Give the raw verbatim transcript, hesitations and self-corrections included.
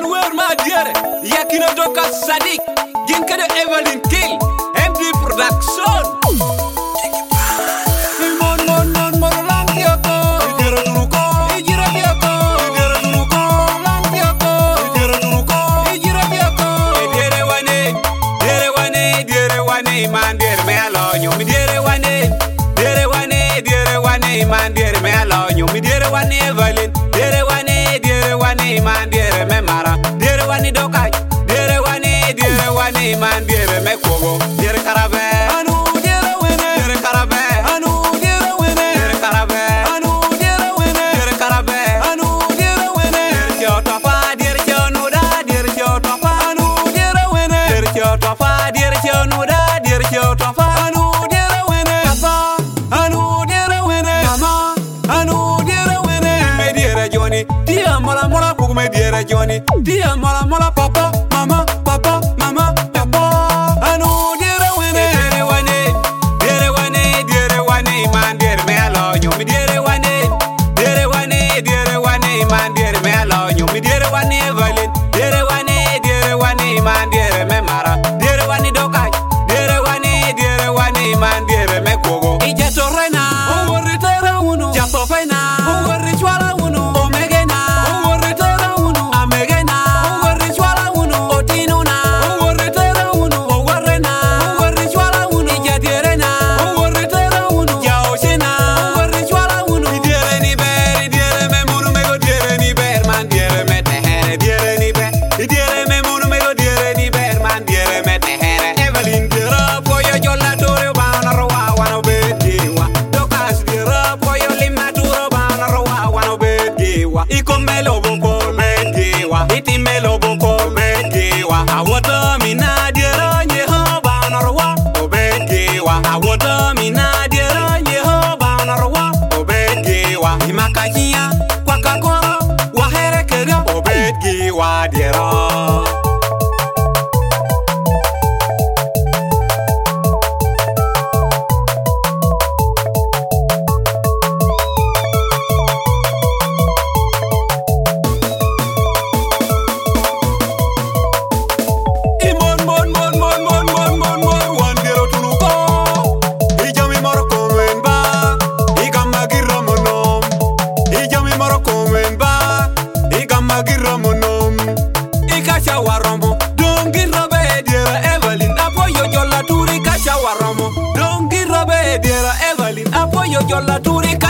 One word my dear, Yakino Doka Sadik, Ginkade Evelyn Kill, M D Production. Man dear me alone, you me dear one day, dear one day, dear one day, man dear me alone, you me dear one day, Evelyn, dear one day, dear one day, man dear me Mara, dear one day, Doka, dear one day, dear one day, man dear me Kogo, dear Caravan, Anu dear winner, dear Caravan, Anu dear winner, dear Caravan, Anu dear winner, dear Caravan, Anu dear winner, dear Chotofa, dear Chonuda, dear Chotofa, Anu dear winner, dear Chotofa, dear Chonuda. Chotofa, anu dear winner, papa, anu dear winner, mama, anu dear winner, me dear Johnny, dear mola mola, pug me dear Johnny, dear mola mola, papa, mama, papa, mama, papa, anu dear winner, dear one, dear one, dear one, man, dear me alone, you me dear one, dear one, dear one, man, dear me alone, you me dear one, Evelyn, dear one, dear one, man, dear me Mara, dear one, Doka. Man dear me Kogo Ija torrena O ritera uno Japo fena O rituala uno O megena O ritera uno A megena O rituala uno O tinuna O ritera uno O warrena O rituala uno Ija dierena O ritera uno Ja oshena O rituala uno Diere ni ber Diere me munu mego diere ni ber Man diere me tehere Diere ni ber Diere me munu mego diere ni ber Man diere me tehere Evelyn diera Poyo jolla tore Iko melo boko mekiwa, iti melo boko mekiwa. Awota mina diera Yehova narwa obekiwa. Awota mina diera Yehova narwa obekiwa. Imakajia kwa kakoro waherekega obekiwa diera. Don't give up, dear Evelyn. Apoyo yo la turi